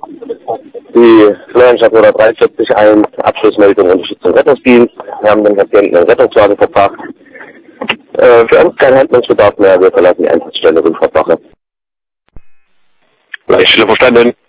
Die Florianstadt 143 Abschlussmeldung Unterstützung Rettungsdienst. Wir haben den Patienten in den Rettungswagen verbracht. Für uns kein Handlungsbedarf mehr. Wir verlassen die Einsatzstelle Rundfahrtwache. Leitstelle verstanden.